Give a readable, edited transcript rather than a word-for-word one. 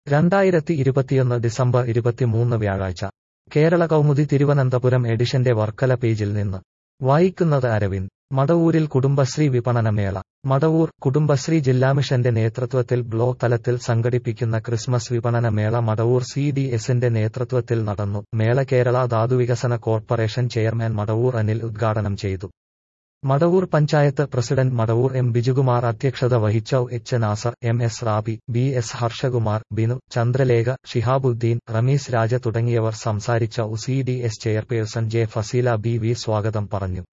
2021 December 23 വ്യാഴാഴ്ച കേരള കൗമുദി തിരുവനന്തപുരം എഡിഷന്റെ വർക്കല പേജിൽ നിന്ന് വായിക്കുന്നത് അരവിന്ദ്. മടവൂരിൽ കുടുംബശ്രീ വിപണനമേള. മടവൂർ കുടുംബശ്രീ ജില്ലാമിഷന്റെ നേതൃത്വത്തിൽ ബ്ലോക്ക് തലത്തിൽ സംഘടിപ്പിക്കുന്ന ക്രിസ്മസ് വിപണന മേള മടവൂർ CDSന്റെ നേതൃത്വത്തിൽ നടന്നു. മേള കേരള ധാതുവികസന കോർപ്പറേഷൻ ചെയർമാൻ മടവൂർ അനിൽ ഉദ്ഘാടനം ചെയ്തു. Madavoor panchayat president Madavoor M. ബിജുകുമാർ അധ്യക്ഷത വഹിച്ചു. H. Nasar, MS rabi, BS Harshakumar, Binu, ചന്ദ്രലേഖ, ഷിഹാബുദ്ദീൻ, റമീസ് രാജ തുടങ്ങിയവർ സംസാരിച്ചു. CDS chairperson J. Faseela BV സ്വാഗതം പറഞ്ഞു.